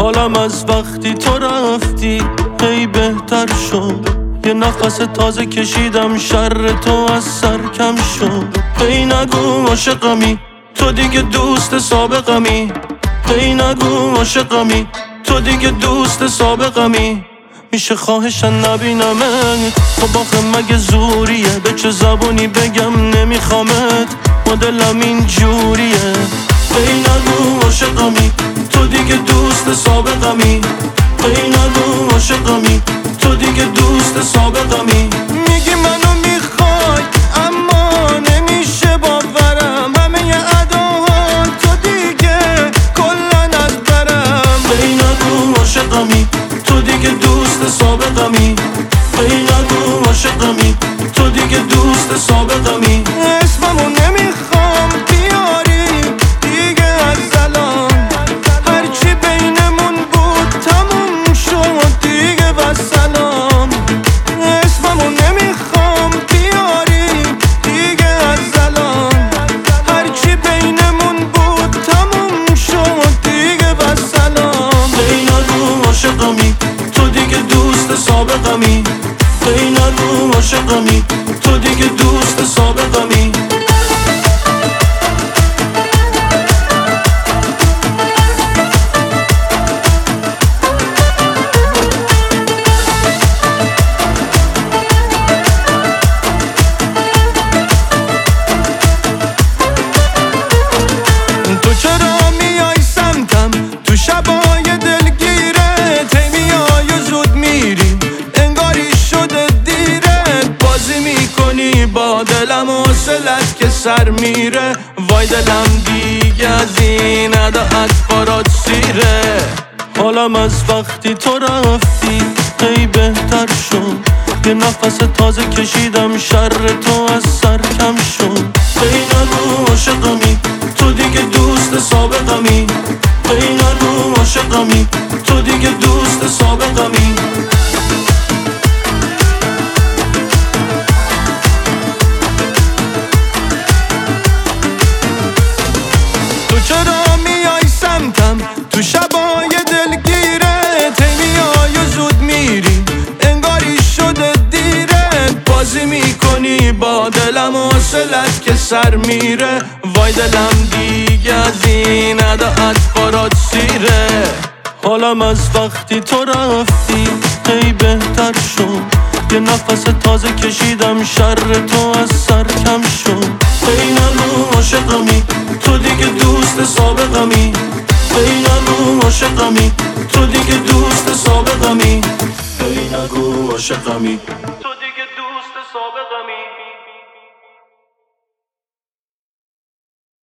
حالم از وقتی تو رفتی هی بهتر شد. یه نفس تازه کشیدم، شر تو از سر کم شد. هی نگو عاشقمی، تو دیگه دوست سابقمی. هی نگو عاشقمی، تو دیگه دوست سابقمی. میشه خواهشن نبینمت، خب آخه مگه زوریه؟ به چه زبونی بگم نمیخوامت، مدلم این جوریه. هی نگو عاشقمی، تو دیگه دوست سابقمی. هی نگو عاشقمی، تو دیگه دوست سابقمی. میگی منو میخوای اما نمیشه باورم، همه اداها تو دیگه کلن از برم. هی نگو عاشقمی، تو دیگه دوست سابقمی. هی نگو عاشقمی، تو دیگه دوست سابقمی. اسممو نمیخوام بیاری دیگه از الان، هرچی بینمون بود تموم شد دیگه و سلام. اسممو نمیخوام بیاری دیگه از الان، هرچی بینمون بود تموم شد دیگه و سلام. هی نگو عاشقمی، تو دیگه دوست سابقمی. هی نگو عاشقمی، تو دیگه دوست سابقمی. تو چرا میای سمتم تو شبای دلگیرت؟ هی میای و زود میری، انگاری شده دیرت. بازی میکنی با دلم و حوصلت که سر میره. وای دلم دیگه از این عداعت برات سیره. حالم از وقتی تو رفتی هی بهتر شد. یه نفس تازه کشیدم، شر تو از سر کم شد. هی نگو عاشقمی، تو دیگه دوست سابقمی. هی نگو عاشقمی، تو دیگه دوست سابقمی. تو چرا میای سمتم تو شبای دلگیرت؟ هی میای و زود میری، انگاری شده دیرت. بازی میکنی با دلم و حوصلت که سر میره. وای دلم دیگه از این عداعت برات سیره. حالم از وقتی تو رفتی هی بهتر شد. یه نفس تازه کشیدم، شر تو از سر کم شد. هی نگو عاشقمی، تو دیگه دوست سابقمی. هی نگو عاشقمی، تو دیگه دوست سابقمی. هی نگو عاشقمی، تو دیگه دوست سابقمی.